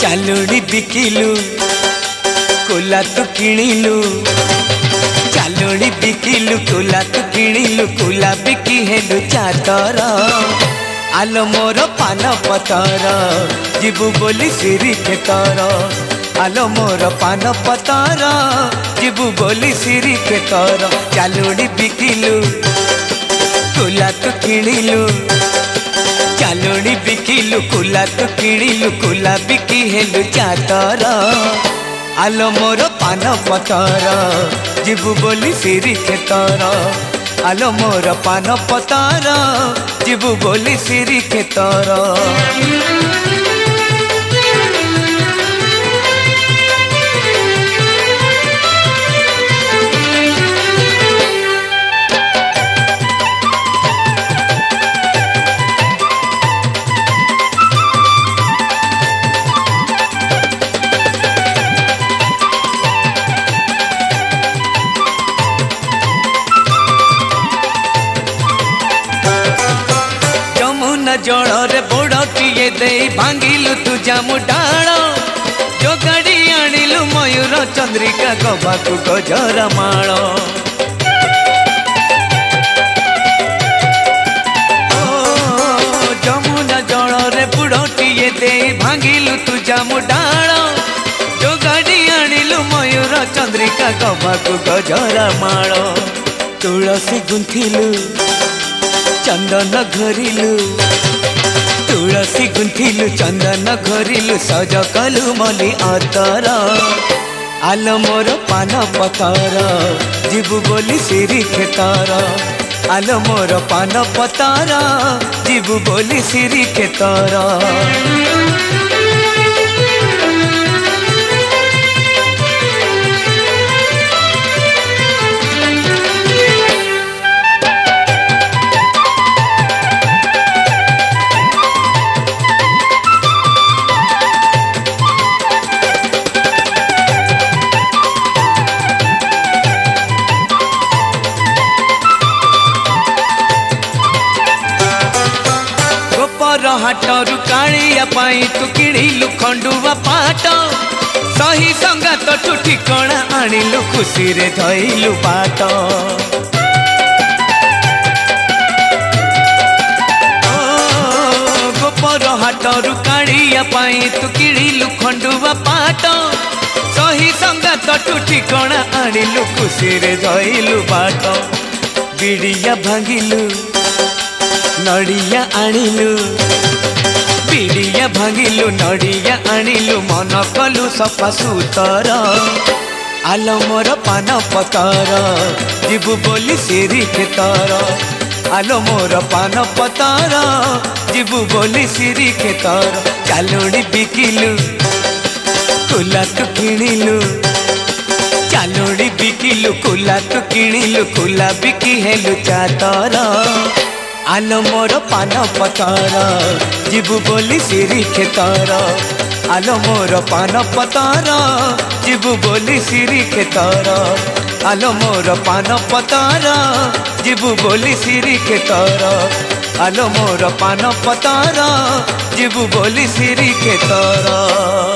चालुणी बिकिलु Cola तू किणिलु चालुणी बिकिलु Cola तू किणिलु Cola बिकी हेलु चातर आलो मोर पान पतर जीवु बोली सिरी खेतर आलो मोर पान पतर जीवु बोली सिरी खेतर चालुणी बिकिलु कोला तू किणिलु चालुणी बिकिलु कोला तू किणिलु कोला बिकी हेलु चातर आलो मोर पान पतर जीवु बोली सिरी खेतर आलो मोर पान पतर जीवु बोली सिरी खेतर। जल रे बोड़टिए दे भांगिलु तू जामु डाल जोगाड़ी आनिलु मयूर चंद्रिका गवाकु गजर माल जमुना जल रे बोड़टिए दे भांगिलु तू जामु डाल जोगाड़ी आनिलु मयूर चंद्रिका गवाकु गजर माल तुलसी गुंथिलु चंदन घरिलु तुलसी गुंथिलु चंदन घरिलु सज कलु मली अतर आलो मोर पान पतर जीवु बोली सिरी खेतर आलो मोर पान पतर जीवु बोली सिरी खेतर। हाटरू कालिया पाई तू किणिलु खंडुआ पाट सही संगात ठू ठिकणा आनिलु खुशी रे धइलु बाट गोपर हाटरू कालिया पाई तू किणिलु खंडुआ पाट सही संगात ठू ठिकणा आनिलु खुशी रे धइलु बाट बिड़िया भांगिलु नड़िया आनिलु बिड़िया भांगिलु नड़िया आनिलु मन कलु सफा सुतर आलो मोर पान पतर जीवु बोली सिरी खेतर आलो मोर पान पतर जीवु बोली सिरी खेतर चालुणी बिकिलु कोला तू किणिलु चालुणी बिकिलु कोला तू किणिलु कोला बिकी हेलु चातर आलो मोर पान पतर जीवु बोली सिरी खेतर आलो मोर पान पतर जीवु बोली सिरी खेतर आलो मोर पान पतर जीवु बोली सिरी खेतर आलो मोर पान पतर जीवु बोली सिरी खेतर।